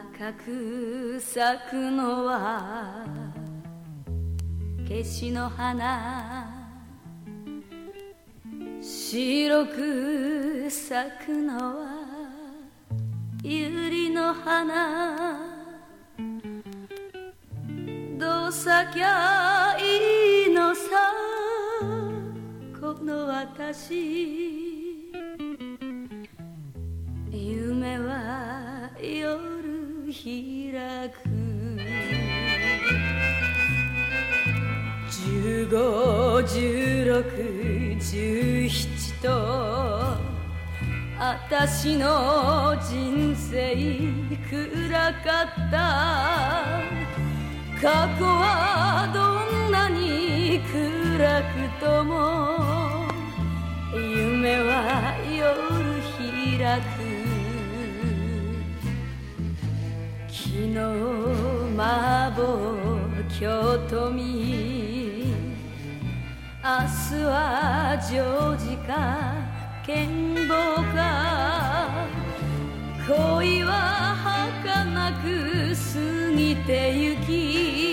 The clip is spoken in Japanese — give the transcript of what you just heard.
赤く咲くのはケシの花、白く咲くのは百合の花。どう咲きゃいいのさこの私。夢は夜開く。15、16、17と私の人生暗かった。過去はどんなに暗くとも夢は夜開く。昨日麻婆京都見、明日はジョージか剣謀か。恋は儚く過ぎてゆき